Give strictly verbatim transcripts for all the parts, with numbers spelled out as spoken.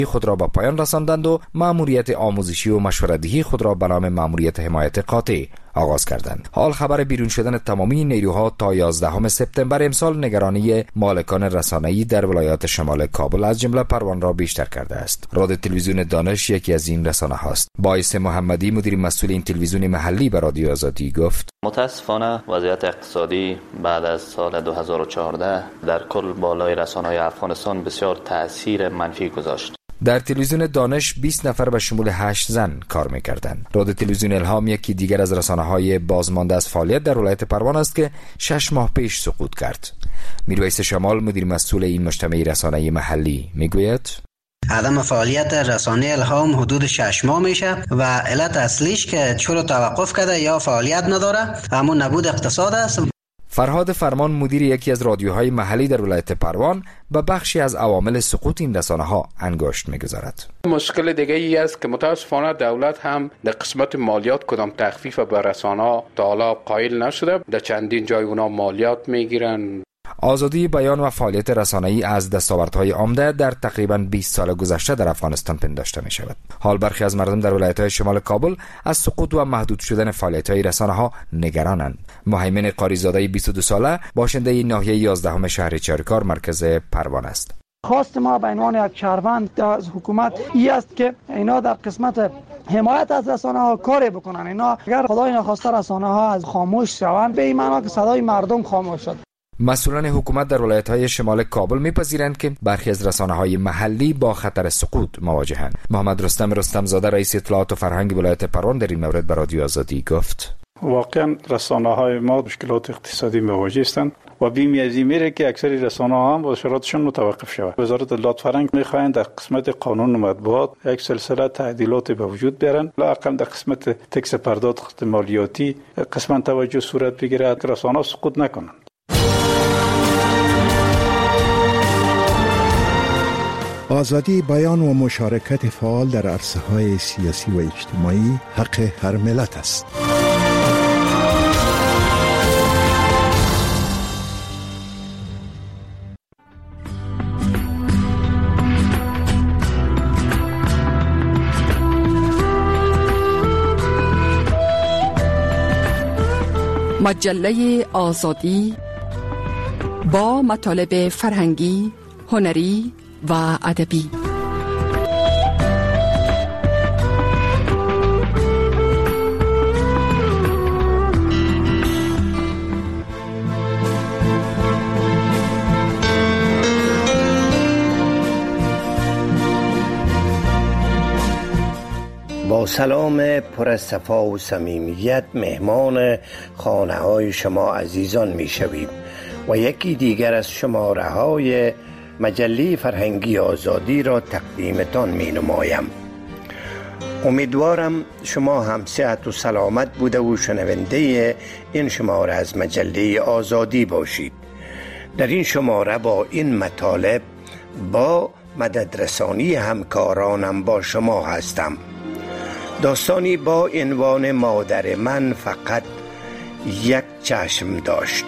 خود را به پایان رساندند و مأموریت آموزشی و مشورت‌دهی خود را به نام مأموریت حمایت قاطع آغاز کردند. حال خبر بیرون شدن تمامی نیروها تا یازدهم سپتامبر امسال نگرانی مالکان رسانه‌ای در ولایات شمال کابل از جمله پروان را بیشتر کرده است. رادیو تلویزیون دانش یکی از این رسانه هاست. بایس محمدی مدیر مسئول این تلویزیون محلی به رادیو آزادی گفت: متاسفانه وضعیت اقتصادی بعد از سال دو هزار و چهارده در کل بالای رسانه‌های افغانستان بسیار تأثیر منفی گذاشت. در تلویزیون دانش بیست نفر به شمول هشت زن کار می‌کردند. رادیو تلویزیون الهام یکی دیگر از رسانه‌های بازمانده از فعالیت در ولایت پروان است که شش ماه پیش سقوط کرد. میرویس شمال مدیر مسئول این مجتمع رسانه‌ای محلی میگوید: عدم فعالیت رسانه الهام حدود شش ماه میشه و علت اصلیش که چرا توقف کرده یا فعالیت نداره همون نبود اقتصاد است. فرهاد فرمان مدیر یکی از رادیوهای محلی در ولایت پروان به بخشی از عوامل سقوط این رسانه‌ها انگشت می‌گذارد. مشکل دیگه ای است که متاسفانه دولت هم در قسمت مالیات کدام تخفیف به رسانه‌ها تا حالا قائل نشده. در چندین جای اونا مالیات میگیرن. آزادی بیان و فعالیت رسانه‌ای از دستاوردهای عمده در تقریباً بیست سال گذشته در افغانستان پنداشته می شود. حال برخی از مردم در ولایت‌های شمال کابل از سقوط و محدود شدن فعالیت‌های رسانه‌ها نگرانند. مهیمن قاریزاده بیست و دو ساله باشنده ناحیه یازدهم شهر چارکار مرکز پروان است. خواست ما به عنوان یک شهروند از حکومت این است که اینا در قسمت حمایت از رسانه ها کاری بکنن. اینا اگر خدای نخواسته رسانه ها از خاموش شوند به این معنی که صدای مردم خاموش شد. مسئولان حکومت در ولایت‌های شمال کابل می‌پذیرند که برخی از رسانه‌های محلی با خطر سقوط مواجهند. محمد رستم رستمزاده رئیس اطلاعات و فرهنگ ولایت پروان در این مورد به رادیو آزادی گفت: واقعا رسانه‌های ما مشکلات اقتصادی مواجه هستند و بیم از این میره که اکثر رسانه‌ها هم با شرایطشون متوقف شود. وزارت اطلاعات و فرهنگ می‌خواهند در قسمت قانون مطبوعات یک سلسله تعدیلات به وجود بیارن، لااقل در قسمت تکس پرداخت مالیاتی قسماً توجه صورت بگیرد که رسانه‌ها سقوط نکنند. آزادی بیان و مشارکت فعال در عرصه‌های سیاسی و اجتماعی حق هر ملت است. مجله آزادی با مطالب فرهنگی، هنری و ادبی. با سلام پر از صفا و صمیمیت مهمان خانه های شما عزیزان می شویم و یکی دیگر از شماره های مجله فرهنگی آزادی را تقدیمتان می نمایم. امیدوارم شما هم صحت و سلامت بوده و شنونده این شماره از مجله آزادی باشید. در این شماره با این مطالب با مددرسانی همکارانم با شما هستم. داستانی با عنوان مادر من فقط یک چشم داشت.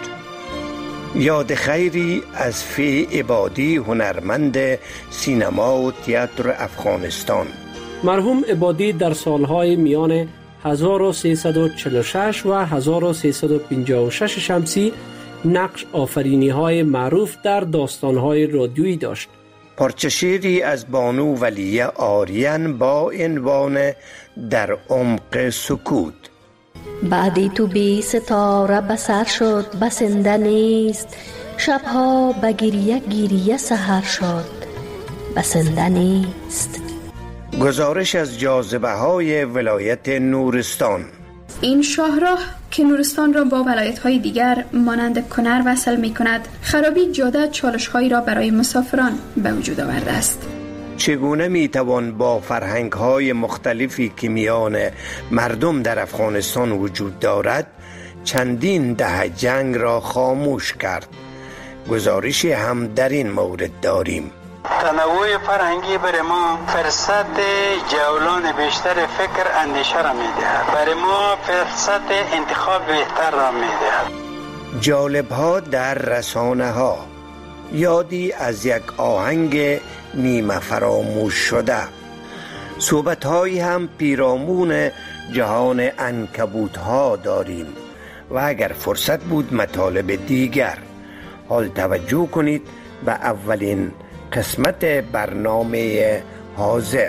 یاد خیری از فی عبادی هنرمند سینما و تئاتر افغانستان. مرحوم عبادی در سالهای میان هزار و سیصد و چهل و شش و هزار و سیصد و پنجاه و شش شمسی نقش آفرینی های معروف در داستان های رادیویی داشت. پارچه شعری از بانو ولیه آریان با عنوان در عمق سکوت. بعدی تو بی ستاره بسر شد بسنده نیست، شبها بگیریه گیریه سحر شد بسنده نیست. گزارش از جاذبه های ولایت نورستان. این شاهراه که نورستان را با ولایت‌های دیگر مانند کنر وصل می‌کند، خرابی جاده چالش‌هایی را برای مسافران به وجود آورده است. چگونه میتوان با فرهنگ‌های مختلفی که میان مردم در افغانستان وجود دارد چندین دهه جنگ را خاموش کرد؟ گزارشی هم در این مورد داریم. تنوع فرهنگی برای ما فرصت جولان بیشتر فکر اندیشه را می‌دهد. برای ما فرصت انتخاب بهتر را می‌دهد. جالب‌ها در رسانه‌ها. یادی از یک آهنگ نیمه فراموش شده. صحبت هایی هم پیرامون جهان عنکبوت ها داریم و اگر فرصت بود مطالب دیگر. حال توجه کنید به اولین قسمت برنامه حاضر.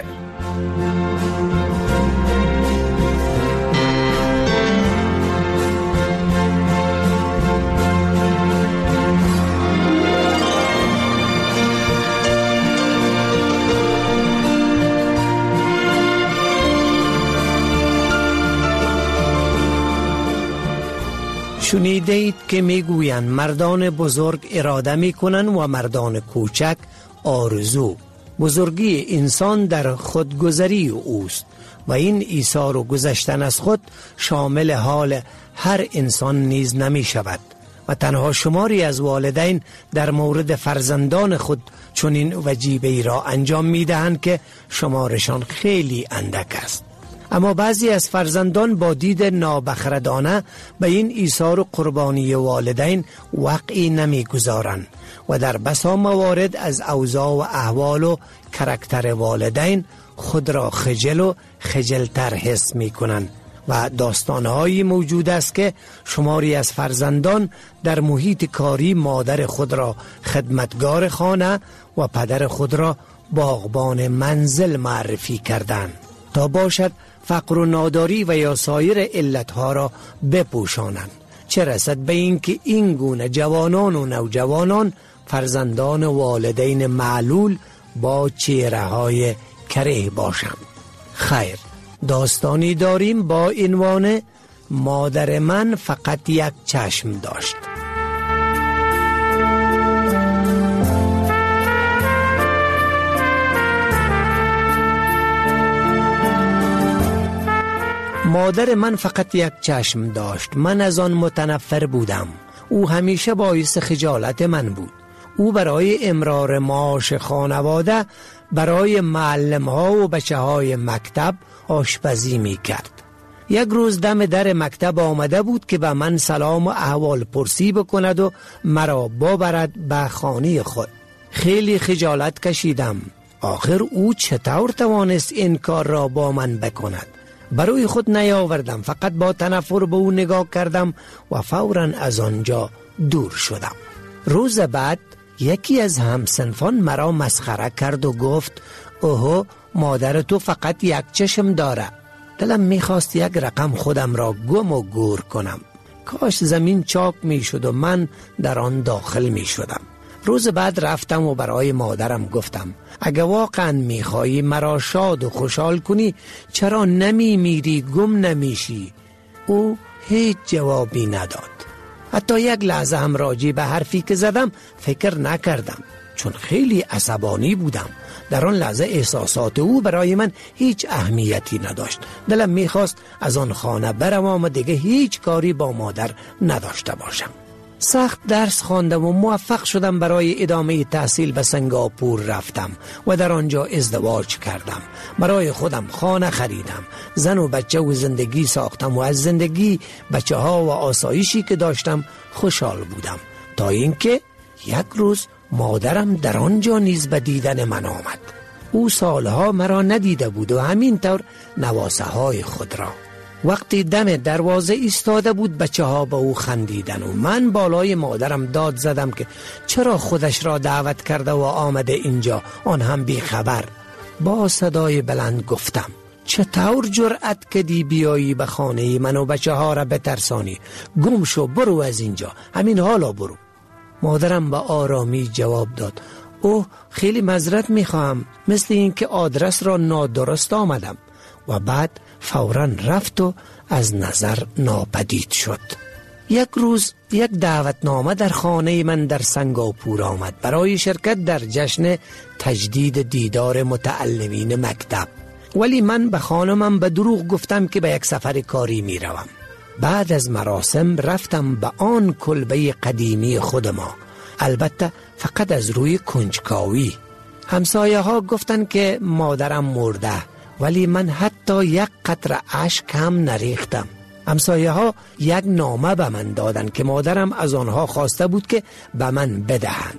شنیدید که میگویند مردان بزرگ اراده میکنند و مردان کوچک آرزو. بزرگی انسان در خودگذری اوست و این ایثار و گذشتن از خود شامل حال هر انسان نیز نمی شود و تنها شماری از والدین در مورد فرزندان خود چنین وجیبه ای را انجام می دهند که شمارشان خیلی اندک است. اما بعضی از فرزندان با دید نابخردانه به این ایثار و قربانی والدین وقعی نمی گذارند و در بسا موارد از اوضاع و احوال و کرکتر والدین خود را خجل و خجلتر حس می کنند و داستانهایی موجود است که شماری از فرزندان در محیط کاری مادر خود را خدمتگار خانه و پدر خود را باغبان منزل معرفی کردند تا باشد فقر و ناداری و یا سایر علتها را بپوشانند، چه رسد به این که این گونه جوانان و نوجوانان فرزندان والدین معلول با چهره های کره باشند. خیر، داستانی داریم با عنوان مادر من فقط یک چشم داشت. مادر من فقط یک چشم داشت. من از آن متنفر بودم. او همیشه باعث خجالت من بود. او برای امرار معاش خانواده برای معلم ها و بچه های مکتب آشپزی می کرد. یک روز دم در مکتب آمده بود که به من سلام و احوال پرسی بکند و مرا ببرد به خانه خود. خیلی خجالت کشیدم. آخر او چطور توانست این کار را با من بکند؟ برای خود نیاوردم، فقط با تنفر به او نگاه کردم و فوراً از آنجا دور شدم. روز بعد یکی از همسنفان مرا مسخره کرد و گفت اوهو، مادر تو فقط یک چشم داره. دلم میخواست یک رقم خودم را گم و گور کنم. کاش زمین چاک میشد و من در آن داخل میشدم. روز بعد رفتم و برای مادرم گفتم اگه واقعا میخوایی مرا شاد و خوشحال کنی چرا نمی میری گم نمیشی؟ او هیچ جوابی نداد. حتی یک لحظه هم راجع به حرفی که زدم فکر نکردم، چون خیلی عصبانی بودم. در آن لحظه احساسات او برای من هیچ اهمیتی نداشت. دلم میخواست از آن خانه بروم و دیگه هیچ کاری با مادر نداشته باشم. سخت درس خواندم و موفق شدم. برای ادامه تحصیل به سنگاپور رفتم و در آنجا ازدواج کردم. برای خودم خانه خریدم، زن و بچه و زندگی ساختم و از زندگی، بچه ها و آسایشی که داشتم خوشحال بودم، تا اینکه یک روز مادرم در آنجا نیز به دیدن من آمد. او سالها مرا ندیده بود و همینطور نواسه های خود را. وقتی دم دروازه ایستاده بود بچه ها به او خندیدن و من بالای مادرم داد زدم که چرا خودش را دعوت کرده و آمده اینجا، آن هم بی خبر. با صدای بلند گفتم چطور جرأت کردی بیایی به خانه من و بچه ها را بترسانی؟ گم شو، برو از اینجا، همین حالا برو. مادرم با آرامی جواب داد اوه، خیلی معذرت میخواهم، مثل این که آدرس را نادرست آمدم. و بعد فوراً رفت و از نظر ناپدید شد. یک روز یک دعوتنامه در خانه من در سنگاپور آمد برای شرکت در جشن تجدید دیدار متعلمین مکتب، ولی من به خانمم به دروغ گفتم که به یک سفر کاری می روم. بعد از مراسم رفتم به آن کلبه قدیمی خود ما، البته فقط از روی کنجکاوی. همسایه ها گفتن که مادرم مرده، ولی من حتی یک قطره اشک هم نریختم. همسایه ها یک نامه به من دادن که مادرم از آنها خواسته بود که به من بدهند.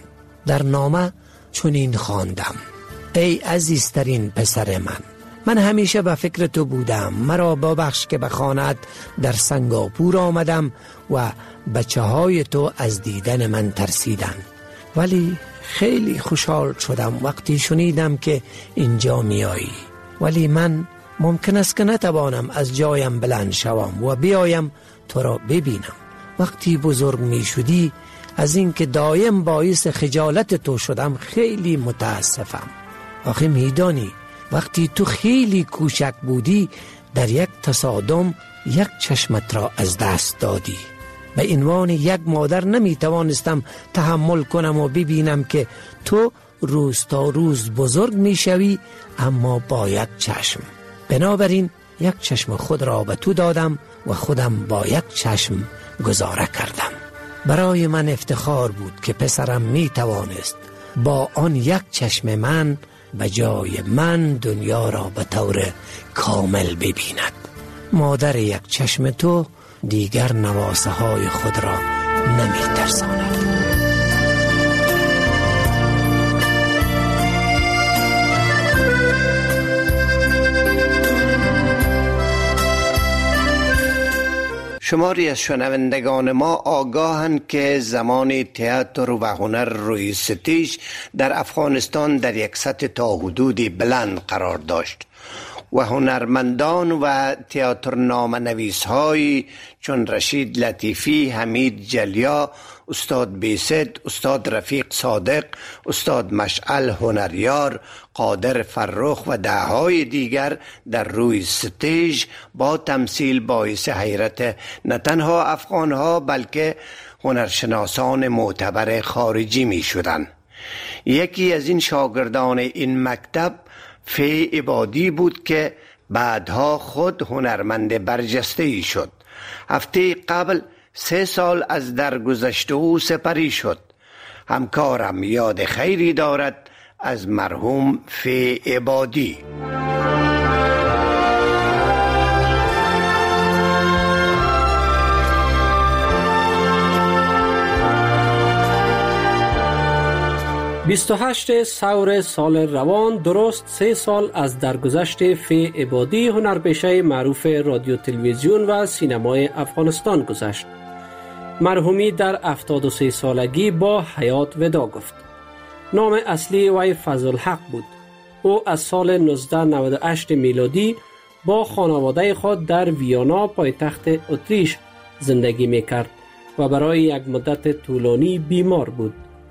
در نامه چنین خواندم: ای عزیزترین پسر من، من همیشه به فکر تو بودم. مرا ببخش که به خانه‌ات در سنگاپور آمدم و بچه های تو از دیدن من ترسیدن، ولی خیلی خوشحال شدم وقتی شنیدم که اینجا میایی. ولی من ممکن است که نتوانم از جایم بلند شوم و بیایم تو را ببینم. وقتی بزرگ می شدی از اینکه دایم باعث خجالت تو شدم خیلی متاسفم. آخه میدانی وقتی تو خیلی کوچک بودی در یک تصادم یک چشمت را از دست دادی. به عنوان یک مادر نمی توانستم تحمل کنم و ببینم که تو روز تا روز بزرگ می شوی اما با یک چشم. بنابراین یک چشم خود را به تو دادم و خودم با یک چشم گذاره کردم. برای من افتخار بود که پسرم می توانست با آن یک چشم من به جای من دنیا را به طور کامل ببیند. مادر یک چشم تو دیگر نواسه های خود را نمی ترساند. شماری از شنوندگان ما آگاهند که زمان تئاتر و هنر روی ستیج در افغانستان در یک سطح تا حدودی بلند قرار داشت و هنرمندان و تئاتر نام نویس های چون رشید لطیفی، حمید جلیا، استاد بیست، استاد رفیق صادق، استاد مشعل هنریار، قادر فرخ و دههای دیگر در روی ستیج با تمثیل باعث حیرت نه تنها افغانها بلکه هنرشناسان معتبر خارجی می شدند. یکی از این شاگردان این مکتب فی عبادی بود که بعدها خود هنرمند برجسته‌ای شد. هفته قبل سه سال از درگذشت او سپری شد. همکارم یاد خیری دارد از مرحوم فی عبادی. بیست و هشت سور سال روان، درست سه سال از درگذشت فی عبادی هنرپیشه معروف رادیو تلویزیون و سینمای افغانستان گذشت. مرحومی در هفتاد و سه سالگی با حیات ودا گفت. نام اصلی وی فضلحق بود. او از سال نوزده نود و هشت میلادی با خانواده خود در ویانا پایتخت اتریش زندگی میکرد و برای یک مدت طولانی بیمار بود.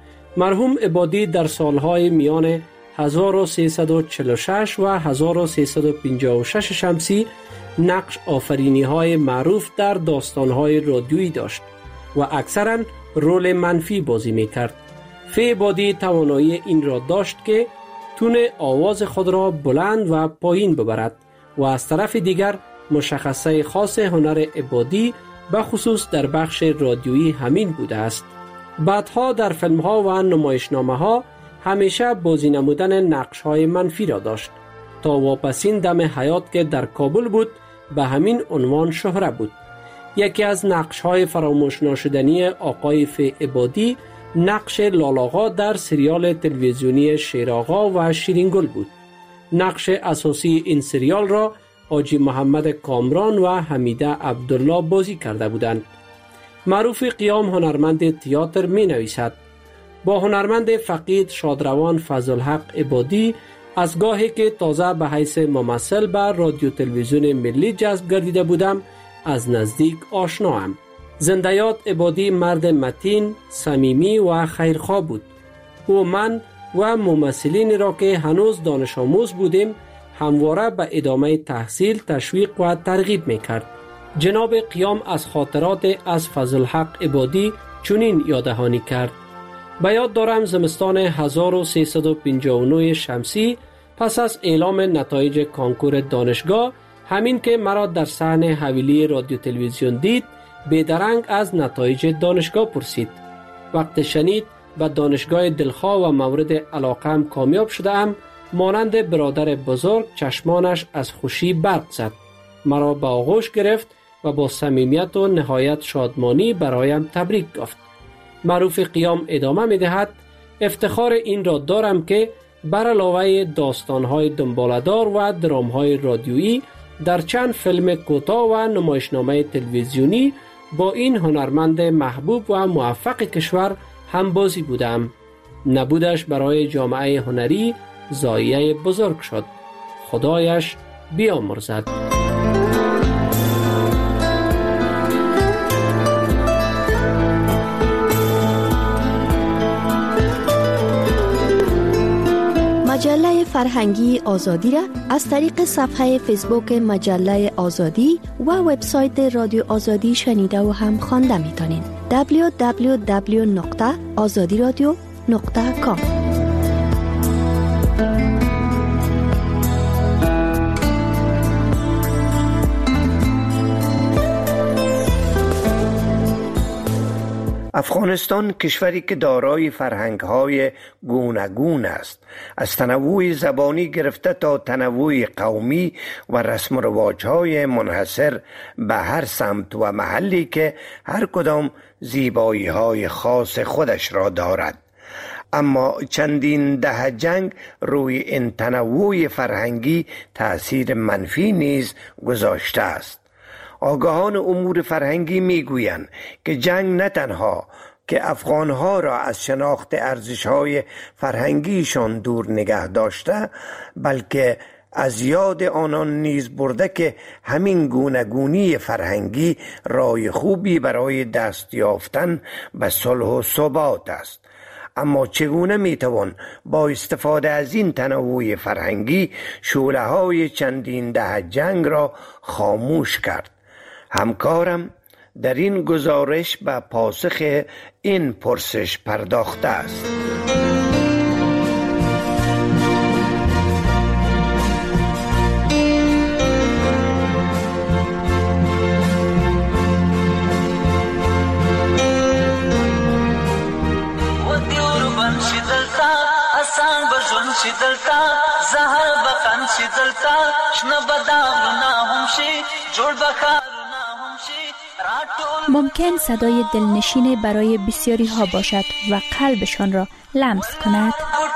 مرحوم عبادی در سالهای میان هزار و سیصد و چهل و شش و هزار و سیصد و پنجاه و شش شمسی نقش آفرینی های معروف در داستان های رادیویی داشت و اکثرا رول منفی بازی می کرد. فی عبادی توانایی این را داشت که تون آواز خود را بلند و پایین ببرد و از طرف دیگر مشخصه خاص هنر عبادی به خصوص در بخش رادیویی همین بوده است. بعدها در فیلم ها و نمایشنامه ها همیشه بازی نمودن نقش های منفی را داشت تا واپسین دم حیات که در کابل بود به همین عنوان شهره بود. یکی از نقش های فراموش ناشدنی آقای فی عبادی نقش لالاغا در سریال تلویزیونی شیراغا و شیرینگل بود. نقش اساسی این سریال را حاجی محمد کامران و حمیده عبدالله بازی کرده بودند. معروف قیام هنرمند تئاتر می نویسد: با هنرمند فقید شادروان فضلحق عبادی از گاهی که تازه به حیث ممثل بر رادیو تلویزیون ملی جذب گردیده بودم از نزدیک آشناام. زنده‌یاد عبادی مرد متین، صمیمی و خیرخواه بود. او من و ممثلین را که هنوز دانش آموز بودیم همواره به ادامه تحصیل تشویق و ترغیب می‌کرد. جناب قیام از خاطرات از فضلحق عبادی چنین یاددهانی کرد: به یاد دارم زمستان هزار و سیصد و پنجاه و نه شمسی پس از اعلام نتایج کانکور دانشگاه، همین که مرا در صحن حویلی رادیو تلویزیون دید بیدرنگ از نتایج دانشگاه پرسید. وقت شنید به دانشگاه دلخواه و مورد علاقم کامیاب شدم، مانند برادر بزرگ چشمانش از خوشی برق زد. مرا به آغوش گرفت و با صمیمیت و نهایت شادمانی برایم تبریک گفت. معروف قیام ادامه می دهد: افتخار این را دارم که بر علاوه داستان‌های دنباله‌دار و درام‌های رادیویی در چند فیلم کوتاه و نمایشنامه تلویزیونی با این هنرمند محبوب و موفق کشور همبازی بودم. نبودش برای جامعه هنری ضایعه بزرگ شد. خدایش بیامرزد. مجله فرهنگی آزادی را از طریق صفحه فیسبوک مجله آزادی و وبسایت رادیو آزادی شنیده و هم خوانده میتونین. دبلیو دبلیو دبلیو نقطه آزادی رادیو نقطه کام. افغانستان کشوری که دارای فرهنگ‌های گوناگون است، از تنوع زبانی گرفته تا تنوع قومی و رسم و رواج‌های منحصر به هر سمت و محلی که هر کدام زیبایی‌های خاص خودش را دارد. اما چندین دهه جنگ روی این تنوع فرهنگی تأثیر منفی نیز گذاشته است. آگاهان امور فرهنگی میگویند که جنگ نه تنها که افغانها را از شناخت ارزش‌های فرهنگیشان دور نگه داشته، بلکه از یاد آنان نیز برده که همین گوناگونی فرهنگی راه خوبی برای دست یافتن به صلح و ثبات است. اما چگونه میتوان با استفاده از این تنوع فرهنگی شعله‌های چندین دهه جنگ را خاموش کرد؟ همکارم در این گزارش به پاسخ این پرسش پرداخته است. ممکن صدای دلنشین برای بسیاری ها باشد و قلبشان را لمس کند.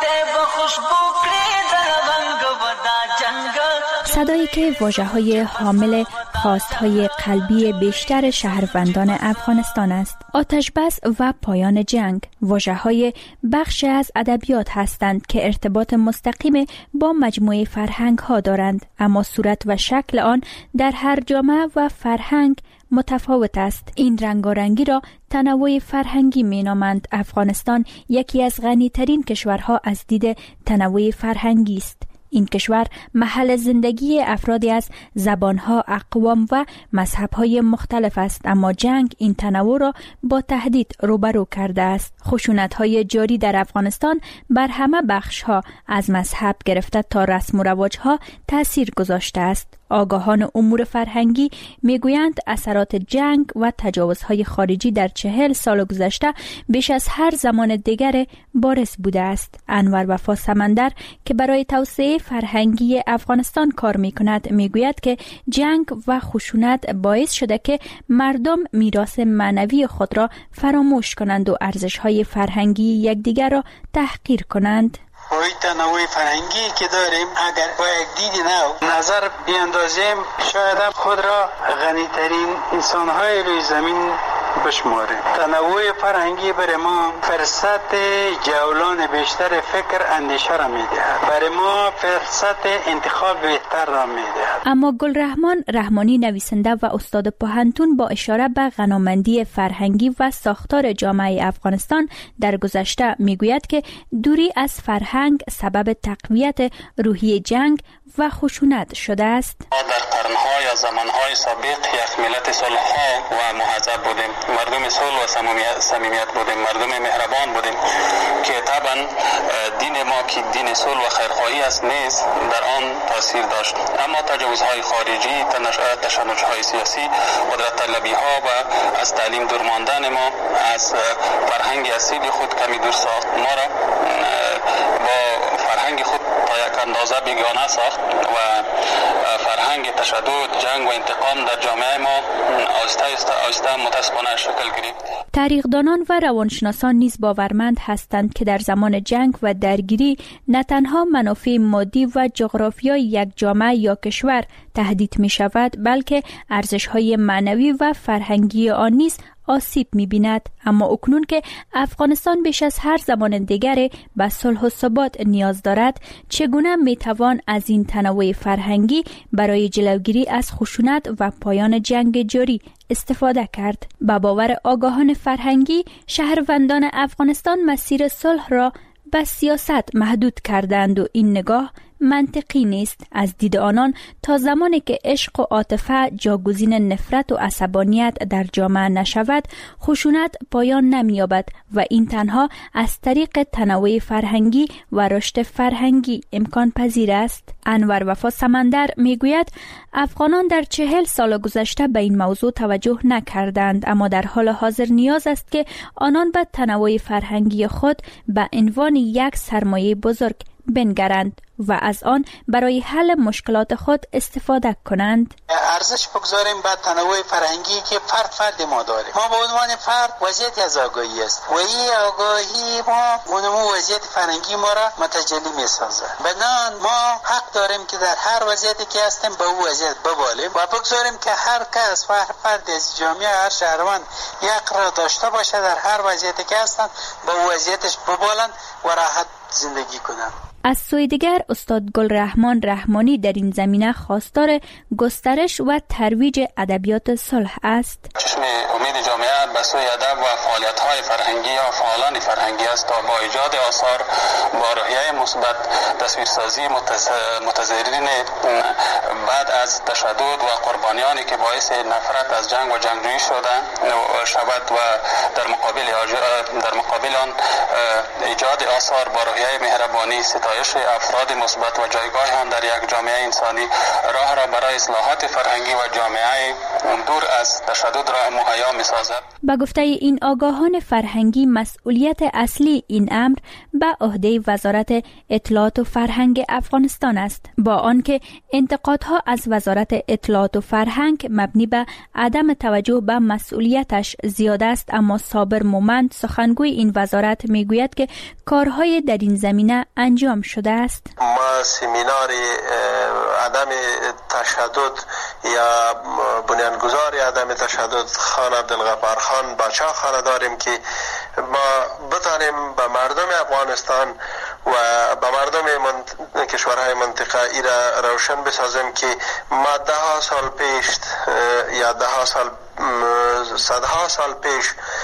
صدایی که واژه‌های حامل خواست‌های قلبی بیشتر شهروندان افغانستان است. آتش بس و پایان جنگ واژه‌های بخش از ادبیات هستند که ارتباط مستقیم با مجموعه فرهنگ‌ها دارند، اما صورت و شکل آن در هر جامعه و فرهنگ متفاوت است. این رنگارنگی را تنوع فرهنگی می‌نامند. افغانستان یکی از غنی‌ترین کشورها از دید تنوع فرهنگی است. این کشور محل زندگی افرادی از زبانها، اقوام و مذهبهای مختلف است، اما جنگ این تنوع را با تهدید روبرو کرده است. خشونت‌های جاری در افغانستان بر همه بخش‌ها از مذهب گرفته تا رسم و رواج‌ها تأثیر گذاشته است. آگاهان امور فرهنگی میگویند اثرات جنگ و تجاوزهای خارجی در چهل سال گذشته بیش از هر زمان دیگر بارز بوده است. انور وفا سمندر که برای توسعه فرهنگی افغانستان کار میکند میگوید که جنگ و خشونت باعث شده که مردم میراث معنوی خود را فراموش کنند و ارزش‌های فرهنگی یکدیگر را تحقیر کنند. با این تنوع فرهنگی که داریم اگر با یک دید نو نظر بیاندازیم شاید خود را غنی‌ترین انسان‌های روی زمین بشماریم. تنوع فرهنگی برای ما فرصت جولان بیشتر فکر اندیشه را می‌دهد. برای ما فرصت انتخاب بهتر را می‌دهد. اما گلرحمان رحمانی نویسنده و استاد پوهنتون با اشاره به غنامندی فرهنگی و ساختار جامعه افغانستان در گذشته میگوید که دوری از فرهنگ سبب تقویت روحی جنگ و خشونت شده است. ما در قرن‌ها یا زمان‌های سابق یک ملت صلح‌ها و مهذب بودیم، مردم صلح و صمیمیت بودیم، مردم مهربان بودیم که طبعا دین ما که دین صلح و خیرخواهی است نیز در آن تاثیر داشت. اما تجاوزهای خارجی، تشنج‌های سیاسی، قدرت طلبی‌ها و از تعلیم دور ماندن ما از فرهنگ اصیل خود کمی دور ساخت. ما را با فرهنگ خود تا یک اندازه بیگانه ساخت و فرهنگ تشدد، جنگ و انتقام در جامعه ما آهسته آهسته متاسفانه شکل گرفت. تاریخدانان و روانشناسان نیز باورمند هستند که در زمان جنگ و درگیری نه تنها منافع مادی و جغرافیایی یک جامعه یا کشور تهدید می شود، بلکه ارزش‌های معنوی و فرهنگی آن نیز آسیب می‌بیند. اما اکنون که افغانستان بیش از هر زمان دیگری به صلح و ثبات نیاز دارد، چگونه می‌توان از این تنوع فرهنگی برای جلوگیری از خشونت و پایان جنگ جاری استفاده کرد؟ با باور آگاهان فرهنگی، شهروندان افغانستان مسیر صلح را به سیاست محدود کردند و این نگاه منطقی نیست. از دید آنان تا زمانی که عشق و عاطفه جاگزین نفرت و عصبانیت در جامعه نشود، خشونت پایان نمی‌یابد و این تنها از طریق تنوع فرهنگی و رشد فرهنگی امکان پذیر است. انور وفا سمندر میگوید افغانان در چهل سال گذشته به این موضوع توجه نکردند، اما در حال حاضر نیاز است که آنان به تنوع فرهنگی خود به عنوان یک سرمایه بزرگ بنگرند و از آن برای حل مشکلات خود استفاده کنند. ارزش بگذاریم به تنوع فرهنگی که فرد فرد ما داره. ما به عنوان فرد وضعیت از آگاهی است و این آگاهی ما اونمو وضعیت فرهنگی ما را متجلی می سازه. بنان ما حق داریم که در هر وضعیتی که هستیم به اون وضعیت ببالیم و بگذاریم که هر کس و هر فرد از جامعه، هر شهروند یک را داشته باشه در هر وضعیتی که هستن به اون وضعیتش ببالند و راحت زندگی کنند. از سوی دیگر استاد گلرحمان رحمانی در این زمینه خواستار گسترش و ترویج ادبیات صلح است. چشم امید جامعه به سوی ادب و فعالیت‌های فرهنگی یا فعالان فرهنگی است تا با ایجاد آثار با روحیه مثبت، تصویرسازی متضررین بعد از تشدد و قربانیانی که باعث نفرت از جنگ و جنگجویی شده شود و در مقابل در مقابل آن ایجاد آثار با روحیه مهربانی، ستایش افراد مثبت و جایگاه آن در یک جامعه انسانی راه را برای اصلاحات فرهنگی و جامعه دور از تشدد را مهیا می‌سازد. با گفته این آگاهان فرهنگی، مسئولیت اصلی این امر به عهده وزارت اطلاعات و فرهنگ افغانستان است، با آنکه انتقادها از وزارت اطلاعات و فرهنگ مبنی به عدم توجه به مسئولیتش زیاد است. اما صابر مومند، سخنگوی این وزارت، میگوید که کارهای در این زمینه انجام شده است. ما سمینار عدم تشدد یا بنیانگذار عدم تشدد خان عبدالغفار خان باچا خانه داریم که ما بتانیم به مردم افغانستان و به مردم من... کشورهای منطقه ای را روشن بسازیم که ما ده ها سال پیش یا ده ها سال صدها سال پیش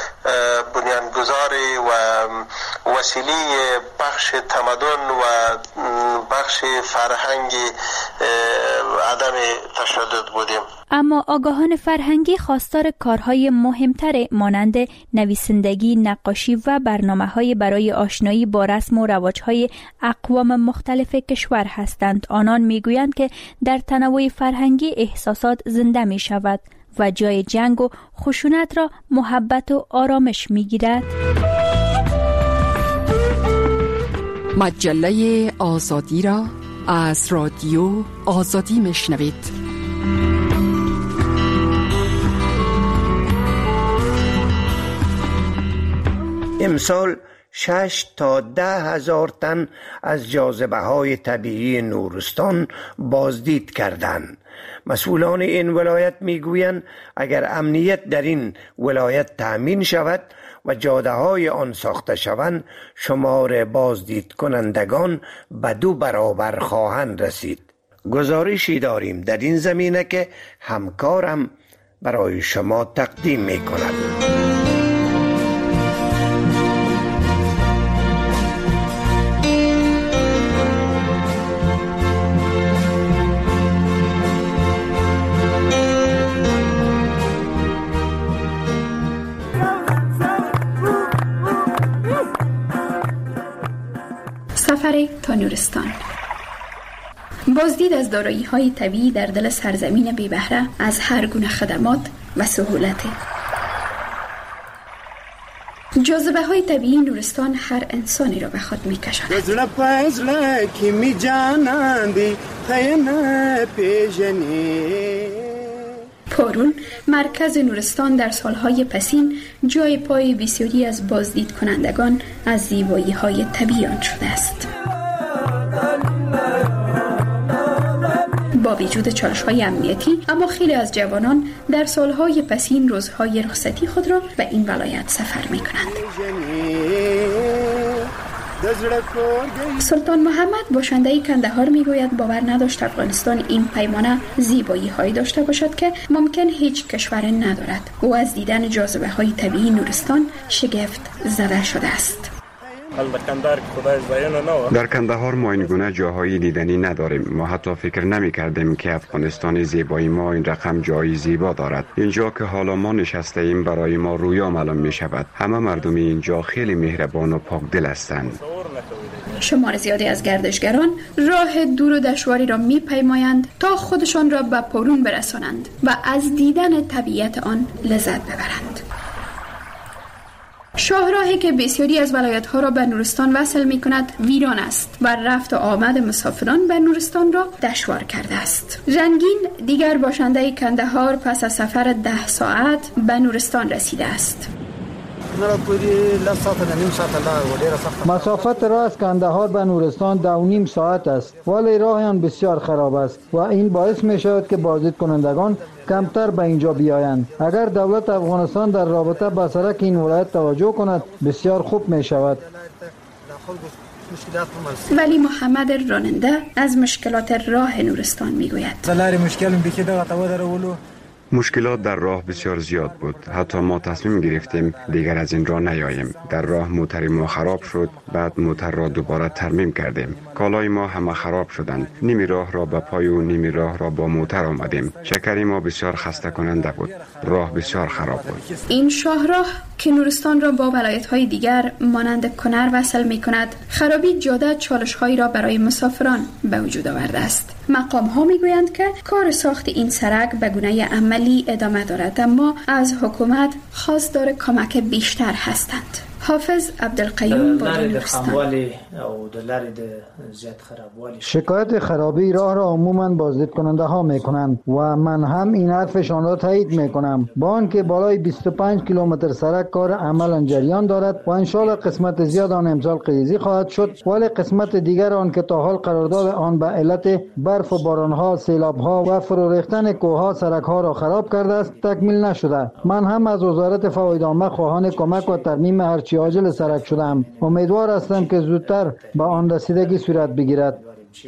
بنیانگذاری و وسیله بخش تمدن و بخش فرهنگ عدم تشدد بودیم. اما آگاهان فرهنگی خواستار کارهای مهمتر مانند نویسندگی، نقاشی و برنامه‌های برای آشنایی با رسم و رواج‌های اقوام مختلف کشور هستند. آنان میگویند که در تنوع فرهنگی احساسات زنده می شود و جای جنگ و خشونت را محبت و آرامش می گیرد. مجله آزادی را از رادیو آزادی می شنوید. امسال شش تا ده هزار تن از جاذبه های طبیعی نورستان بازدید کردند. مسئولان این ولایت میگویند اگر امنیت در این ولایت تأمین شود و جاده های آن ساخته شوند، شمار بازدید کنندگان به دو برابر خواهند رسید. گزارشی داریم در این زمینه که همکارم برای شما تقدیم میکند. سفر تا نورستان. بازدید از دارایی‌های طبیعی در دل سرزمین بی بهره از هر گونه خدمات و سهولت. جاذبه های طبیعی نورستان هر انسانی را به خود می کشاند. پارون مرکز نورستان در سالهای پسین جای پای بسیاری از بازدید کنندگان از زیبایی های طبیعی آن شده است. با وجود چالش‌های امنیتی، اما خیلی از جوانان در سالهای پسین روزهای رخصتی خود را به این ولایت سفر می‌کنند. سلطان محمد باشنده کندهار میگوید باور نداشت افغانستان این پیمانه زیبایی هایی داشته باشد که ممکن هیچ کشور ندارد. او از دیدن جاذبه های طبیعی نورستان شگفت زده شده است. در کندهار ما این گونه جاهای دیدنی نداریم. ما حتی فکر نمی کردیم که افغانستان زیبایی ما این رقم جایی زیبا دارد. اینجا که حالا ما نشسته ایم برای ما رویا معلوم می شود. همه مردم اینجا خیلی مهربان و پاک دل هستند. شمار زیادی از گردشگران راه دور و دشواری را می پیمایند تا خودشان را به پارون برسانند و از دیدن طبیعت آن لذت ببرند. شاهراهی که بسیاری از ولایت‌ها را به نورستان وصل می‌کند ویران است و رفت و آمد مسافران به نورستان را دشوار کرده است. رنگین دیگر باشنده کندهار پس از سفر ده ساعت به نورستان رسیده است. مسافت راه از کندهار به نورستان دو و نیم ساعت است، ولی راه آن بسیار خراب است و این باعث می شود که بازدید کنندگان کمتر به اینجا بیایند. اگر دولت افغانستان در رابطه با سرک این ولایت توجه کند بسیار خوب می شود. ولی محمد راننده از مشکلات راه نورستان می گوید. مشکلات در راه بسیار زیاد بود. حتی ما تصمیم گرفتیم دیگر از این راه نیاییم. در راه موتر ما خراب شد، بعد موتر را دوباره ترمیم کردیم. کالای ما همه خراب شدند. نیمی راه را به پای و نیمی راه را با موتر آمدیم. شکری ما بسیار خسته کننده بود. راه بسیار خراب بود. این شاهراه که نورستان را با ولایت‌های دیگر مانند کنر وصل می‌کند، خرابی جاده چالش‌هایی را برای مسافران به وجود آورده است. مقام‌ها می‌گویند که کار ساخت این سرک به گونه عملی ادامه دارد، اما از حکومت خواستار کمک بیشتر هستند. حافظ عبدالقیوم بادی نورستان. شکایت خرابی راه را عموماً بازدید کننده ها می کنند و من هم این حرفشان را تایید می کنم. با آنکه بالای بیست و پنج کیلومتر سرک کار عملاً جریان دارد و انشالله قسمت زیاد آن امسال قیزی خواهد شد، ولی قسمت دیگر آن که تا حال قرارداد آن به علت برف و بارانها، سیلابها و فرو ریختن کوهها سرکها را خراب کرده است تکمیل نشده. من هم از وزارت فواید عامه خواهان کمک و ترمیم هرچی عاجل سرک شدم. امیدوار هستم که زودتر به آن رسیدگی صورت بگیرد.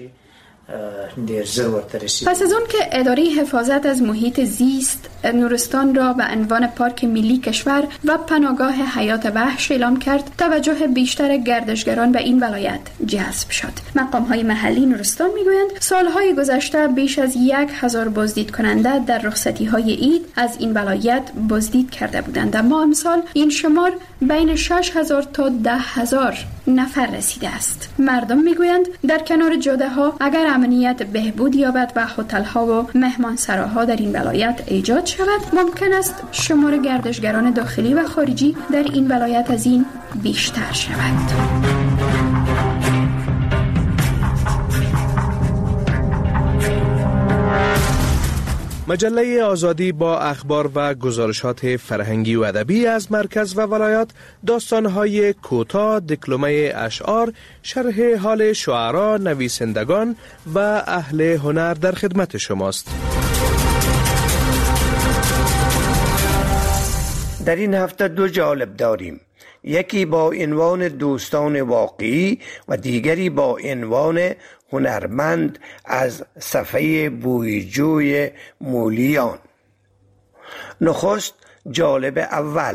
پس از اون که اداره حفاظت از محیط زیست نورستان را به عنوان پارک ملی کشور و پناهگاه حیات وحش اعلام کرد، توجه بیشتر گردشگران به این ولایت جذب شد. مقام‌های محلی نورستان میگویند سالهای گذشته بیش از یک هزار بازدید کننده در رخصتی‌های عید از این ولایت بازدید کرده بودند، اما امسال این شمار بین شش هزار تا ده هزار نفر رسیده است. مردم میگویند در کنار جاده ها اگر امنیت بهبود یابد و هتل ها و مهمانسراها در این ولایت ایجاد شود، ممکن است شمار گردشگران داخلی و خارجی در این ولایت از این بیشتر شود. مجله آزادی با اخبار و گزارشات فرهنگی و ادبی از مرکز و ولایات، داستان‌های کوتاه، دکلمه اشعار، شرح حال شعرا، نویسندگان و اهل هنر در خدمت شماست. در این هفته دو جالب داریم. یکی با عنوان دوستان واقعی و دیگری با عنوان هنرمند از صفحه بویجوی مولیان. نخست جالب اول.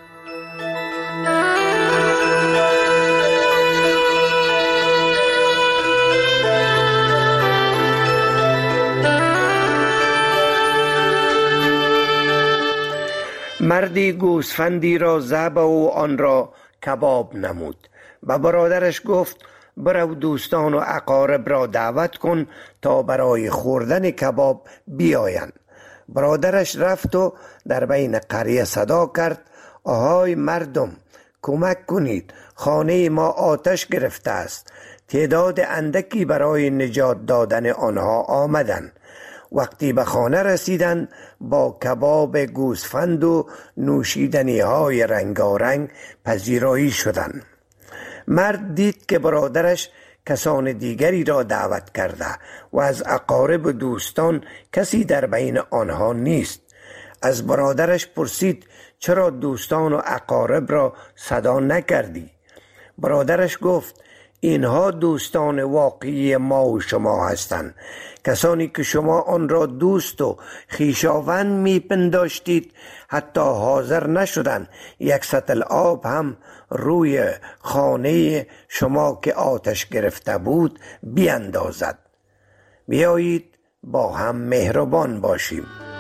مردی گوسفندی را ذبح و آن را کباب نمود. و برادرش گفت برو دوستان و اقارب را دعوت کن تا برای خوردن کباب بیایند. برادرش رفت و در بین قریه صدا کرد آهای مردم، کمک کنید، خانه ما آتش گرفته است. تعداد اندکی برای نجات دادن آنها آمدند. وقتی به خانه رسیدند با کباب گوسفند و نوشیدنی های رنگارنگ پذیرایی شدند. مرد دید که برادرش کسان دیگری را دعوت کرده و از اقارب و دوستان کسی در بین آنها نیست. از برادرش پرسید چرا دوستان و اقارب را صدا نکردی؟ برادرش گفت اینها دوستان واقعی ما و شما هستند. کسانی که شما آن را دوست و خویشاوند میپنداشتید حتی حاضر نشدند یک سطل آب هم روی خانه شما که آتش گرفته بود بیاندازد. بیایید با هم مهربان باشیم.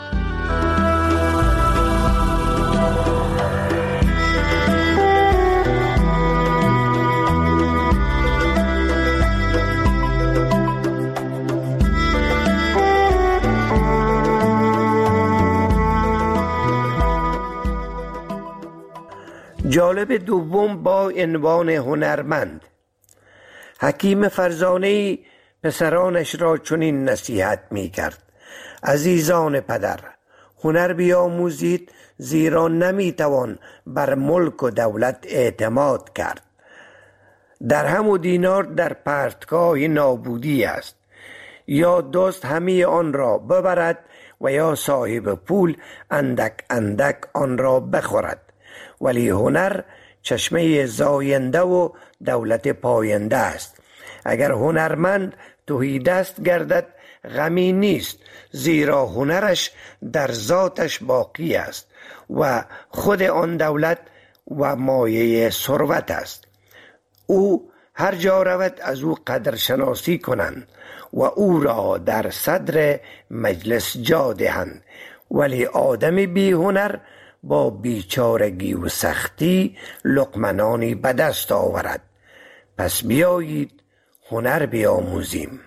جالب دوم با عنوان هنرمند. حکیم فرزانه‌ای پسرانش را چنین نصیحت می کرد: عزیزان پدر، هنر بیاموزید، زیرا نمی توان بر ملک و دولت اعتماد کرد. درهم و دینار در پرتگاه نابودی است. یا دوست همه آن را ببرد و یا صاحب پول اندک اندک آن را بخورد. ولی هنر چشمه زاینده و دولت پاینده است. اگر هنرمند تهیدست گردد غمی نیست، زیرا هنرش در ذاتش باقی است و خود آن دولت و مایه ثروت است. او هر جا رود از او قدرشناسی کنند و او را در صدر مجلس جا دهند. ولی آدم بی هنر با بیچارگی و سختی لقمنانی به دست آورد. پس بیایید هنر بیاموزیم.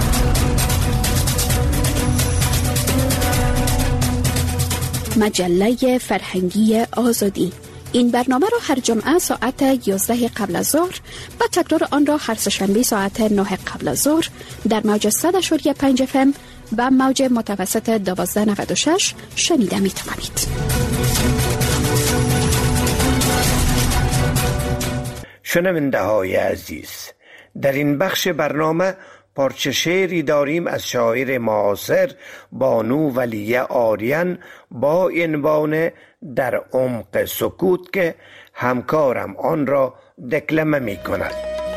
مجله فرهنگی آزادی. این برنامه را هر جمعه ساعت یازده قبل از ظهر و تکرار آن را هر سه‌شنبه ساعت نه قبل از ظهر در موج صد و پنج اف ام و موج متوسط دوازده نود و شش شنیده می توانید. شنونده های عزیز، در این بخش برنامه پارچه شعری داریم از شاعر معاصر بانو ولیه آریان با عنوان در عمق سکوت که همکارم آن را دکلمه می کند.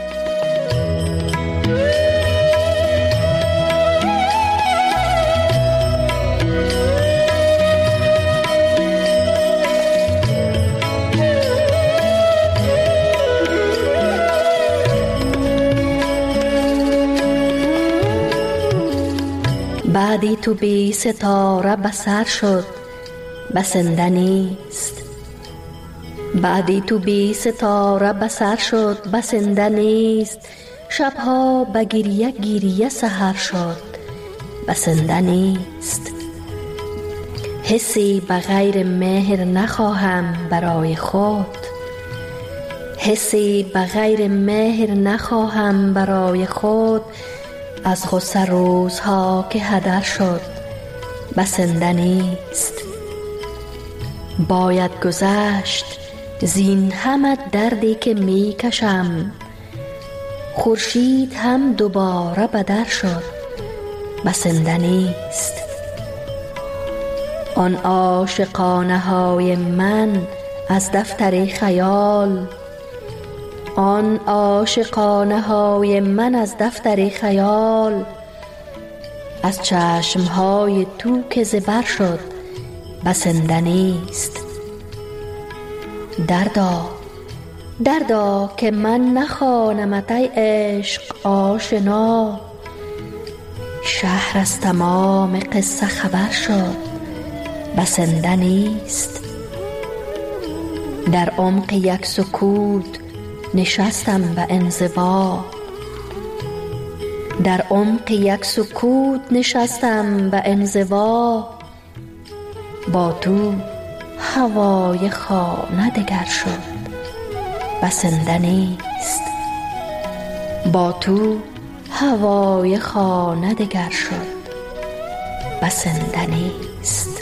بعدی تو بی ستاره بسر شد بسنده نیست. بعدی تو بی ستاره بسر شد بسنده نیست. شبها به گریه گریه سحر شد بسنده نیست. حسی به غیر مهر نخواهم برای خود. حسی به غیر مهر نخواهم برای خود. از غصه روزها که هدر شد بسنده نیست. باید گذشت زین همه دردی که می کشم. خورشید هم دوباره بدر شد بسنده نیست. آن عاشقانه های من از دفتر خیال. آن عاشقانه های من از دفتر خیال. از چشم های تو که زبر شد بسنده نیست. دردا دردا که من نخوانمت ای عشق آشنا. شهر از تمام قصه خبر شد بسنده نیست. در عمق یک سکوت نشستم به انزوا. در عمق یک سکوت نشستم به انزوا. با تو هوای خانه دگر شد بسنده نیست. با تو هوای خانه دگر شد، بسنده نیست.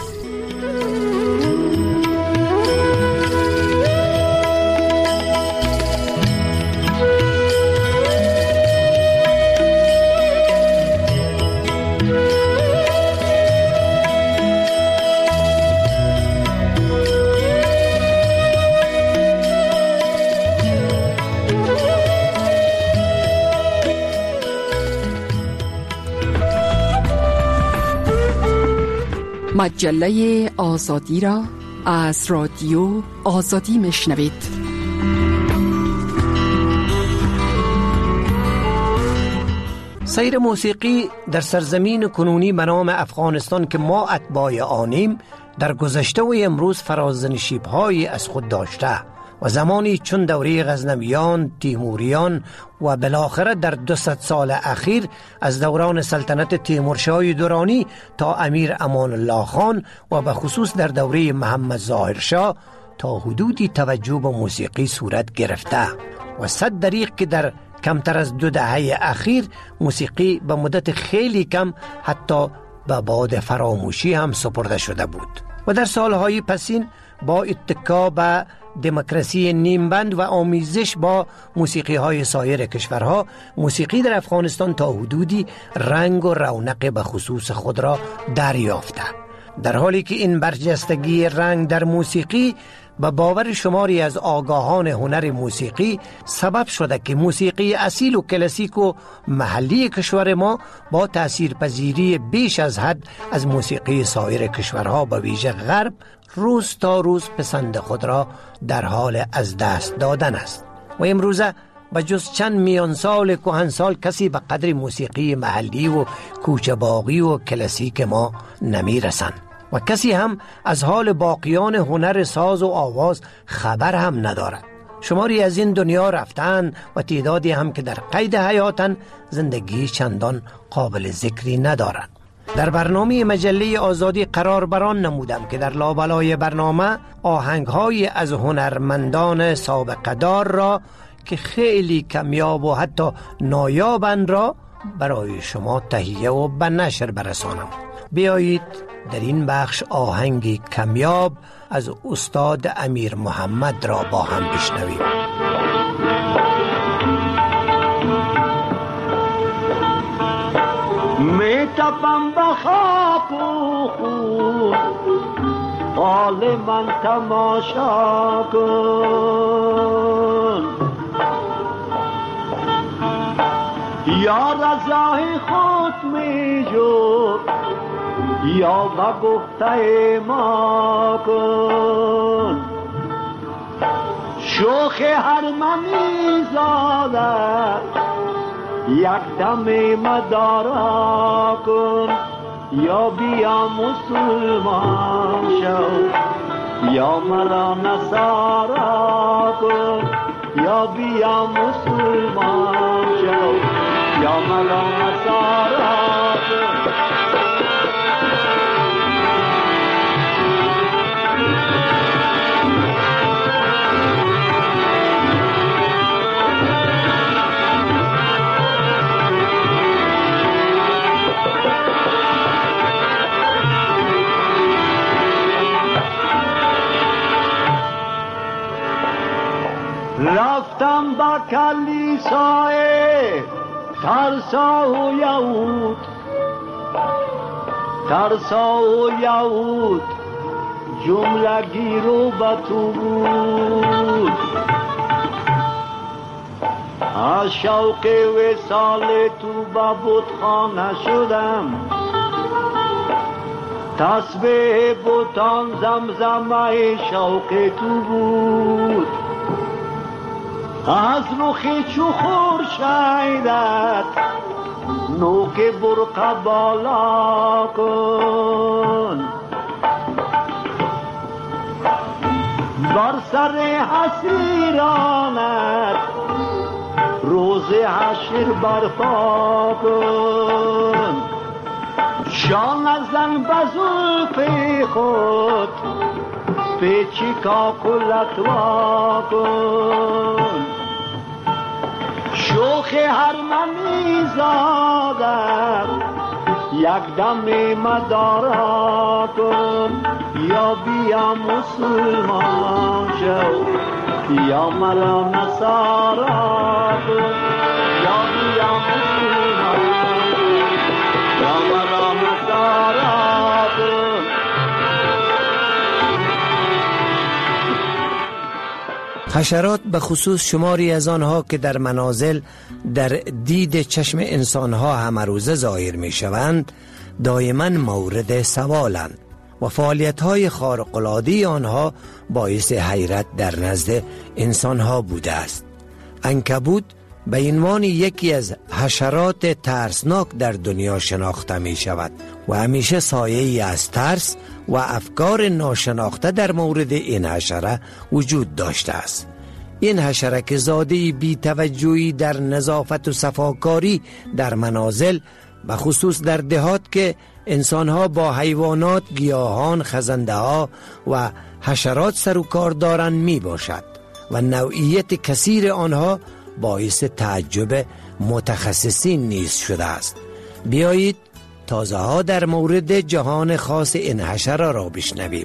مجله آزادی را از رادیو آزادی میشنوید. سیر موسیقی در سرزمین کنونی به نام افغانستان که ما اتباع آنیم در گذشته و امروز فرازنشیب‌هایی از خود داشته و زمانی چون دوره غزنویان، تیموریان و بالاخره در دویست سال اخیر از دوران سلطنت تیمورشاه درانی تا امیر امان الله خان و به خصوص در دوره محمد ظاهر شاه تا حدودی توجه به موسیقی صورت گرفته و صد دریغ که در کمتر از دو دهه اخیر موسیقی به مدت خیلی کم حتی به باد فراموشی هم سپرده شده بود و در سالهای پسین با اتکا به دموکراسی نیمبند و آمیزش با موسیقی های سایر کشورها، موسیقی در افغانستان تا حدودی رنگ و رونق به خصوص خود را دریافته، در حالی که این برجستگی رنگ در موسیقی به باور شماری از آگاهان هنر موسیقی سبب شده که موسیقی اصیل و کلاسیک و محلی کشور ما با تاثیرپذیری بیش از حد از موسیقی سایر کشورها به ویژه غرب روز تا روز پسند خود را در حال از دست دادن است و امروزه به جز چند میان سال کهنسال کسی به قدر موسیقی محلی و کوچه باغی و کلاسیک ما نمی رسند و کسی هم از حال باقیان هنر ساز و آواز خبر هم ندارد. شماری از این دنیا رفتن و تعدادی هم که در قید حیاتن زندگی چندان قابل ذکری ندارند. در برنامه مجله آزادی قرار بران نمودم که در لابلای برنامه آهنگ‌های از هنرمندان سابقه دار را که خیلی کمیاب و حتی نایابند را برای شما تهیه و به نشر برسانم. بیایید در این بخش آهنگی کمیاب از استاد امیر محمد را با هم بشنویم. می تپم به خاک و خون، حال من تماشا کن، یا رضای خود می جو یا با گفته ما کن، شوخ هر منی زاده یک دم مدارا کن، یا بیا مسلمان شو یا مرا نصارا کن، یا بیا مسلمان شو یا مرا نصارا کن. رفتم با کلیسای ترسا و یهود، ترسا و یهود جمله گیرو به تو بود، از شوق وصال تو به بتخانه شدم، تسبیح بتان زمزمه شوق تو بود، از رخ چو خورشیدت نوک برقه بالا کن، بر سر حسیرانت روز حشر برپا کن، شان زن به زلف خود پیچی کاکلت وا کن شوخ هر منی زادم یک دم مدارا کن یا بیا مسلمان شو یا مرا نصارا کن یا بیا مسلمان یا مرا نصارا کن. حشرات به خصوص شماری از آنها که در منازل در دید چشم انسانها همه روزه ظاهر می شوند دائما مورد سوالند و فعالیت‌های خارق‌العاده آنها باعث حیرت در نزد انسانها بوده است. عنکبوت به عنوان یکی از حشرات ترسناک در دنیا شناخته می شود و همیشه سایه‌ای از ترس و افکار ناشناخته در مورد این حشره وجود داشته است. این حشره که زاده بی توجهی در نظافت و صفاکاری در منازل و خصوص در دهات که انسانها با حیوانات، گیاهان، خزنده و حشرات سر و کار دارند می باشد و نوعیت کثیر آنها باعث تعجب متخصصین نیز شده است. بیایید تازه ها در مورد جهان خاص این حشره را بشنویم.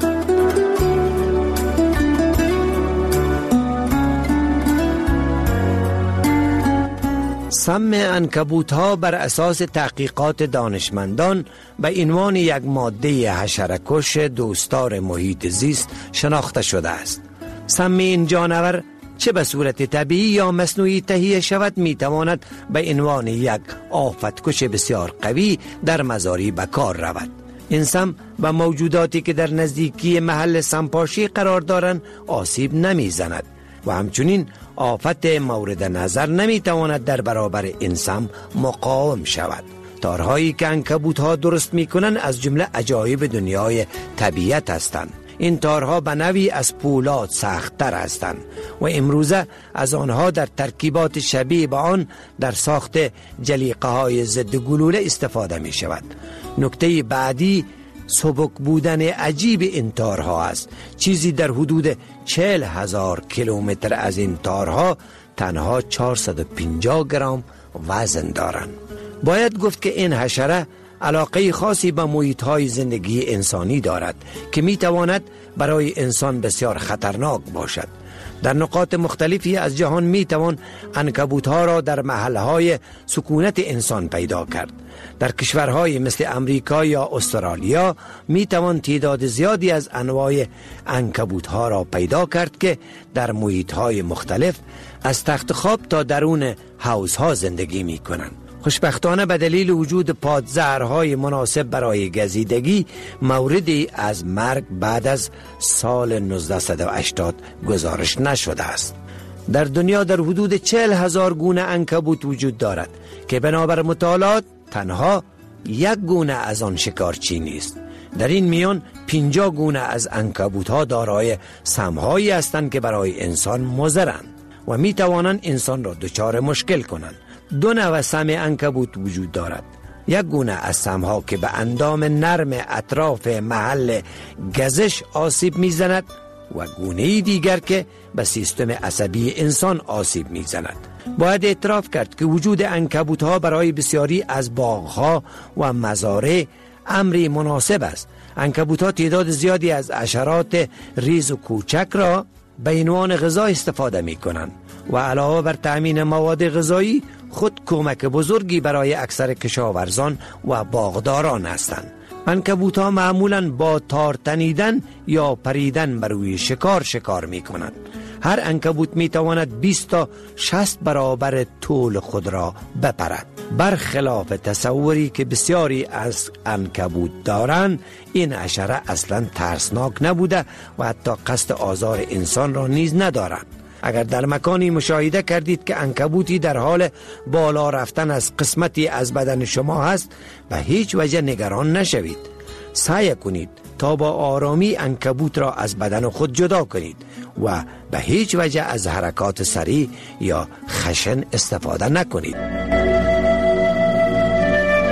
سم عنکبوت ها بر اساس تحقیقات دانشمندان به عنوان یک ماده حشره‌کش دوستدار محیط زیست شناخته شده است. سم این جانور چه به صورت طبیعی یا مصنوعی تهیه شود می تواند به عنوان یک آفتکش بسیار قوی در مزاری به کار رود. این سم به موجوداتی که در نزدیکی محل سمپاشی قرار دارند آسیب نمی زند و همچنین آفت مورد نظر نمی تواند در برابر این سم مقاوم شود. تارهایی که عنکبوت ها درست می کنند از جمله عجایب دنیای طبیعت هستند. این تارها به نوعی از پولاد سخت‌تر هستند و امروزه از آنها در ترکیبات شبیه به آن در ساخت جلیقه های ضد گلوله استفاده می شود. نکته بعدی سبک بودن عجیب این تارها است. چیزی در حدود چهل هزار کیلومتر از این تارها تنها چهارصد و پنجاه گرم وزن دارند. باید گفت که این حشره علاقه خاصی به محیط‌های زندگی انسانی دارد که می‌تواند برای انسان بسیار خطرناک باشد. در نقاط مختلفی از جهان می‌توان عنکبوت‌ها را در محل‌های سکونت انسان پیدا کرد. در کشورهای مثل امریکا یا استرالیا می‌توان تعداد زیادی از انواع عنکبوت‌ها را پیدا کرد که در محیط‌های مختلف از تخت خواب تا درون حوض‌ها زندگی می‌کنند. خوشبختانه به دلیل وجود پادزهرهای مناسب برای گزیدگی موردی از مرگ بعد از سال نوزده هشتاد گزارش نشده است. در دنیا در حدود چهل هزار گونه عنکبوت وجود دارد که بنابر مطالعات تنها یک گونه از آن شکارچی نیست. در این میان پنجاه گونه از عنکبوت ها دارای سمهایی هستند که برای انسان مضرند و می توانند انسان را دچار مشکل کنند. دو نوع سم عنکبوت وجود دارد. یک گونه از سمها که به اندام نرم اطراف محل گزش آسیب میزند و گونه دیگر که به سیستم عصبی انسان آسیب میزند. باید اعتراف کرد که وجود عنکبوت ها برای بسیاری از باغها و مزارع امری مناسب است. عنکبوت ها تعداد زیادی از حشرات ریز و کوچک را به عنوان غذا استفاده می کنند و علاوه بر تأمین مواد غذایی خود کمک بزرگی برای اکثر کشاورزان و باغداران هستند. عنکبوت ها معمولاً با تار تنیدن یا پریدن بر روی شکار شکار می کنند. هر عنکبوت می تواند بیست تا شصت برابر طول خود را بپرد. برخلاف تصوری که بسیاری از عنکبوت دارند، این حشره اصلا ترسناک نبوده و حتی قصد آزار انسان را نیز ندارند. اگر در مکانی مشاهده کردید که عنکبوتی در حال بالا رفتن از قسمتی از بدن شما هست، به هیچ وجه نگران نشوید. سعی کنید تا با آرامی عنکبوت را از بدن خود جدا کنید و به هیچ وجه از حرکات سریع یا خشن استفاده نکنید.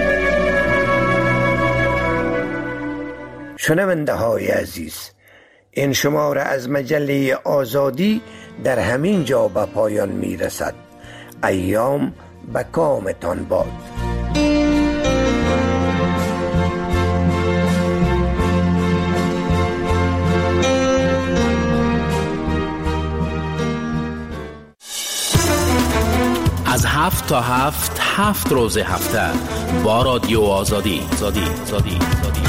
شنونده های عزیز، این شماره از مجله آزادی در همین جا به پایان می رسد. ایام به کامتان باد. از هفت تا هفت هفت روز هفته با رادیو آزادی. آزادی. آزادی. آزادی.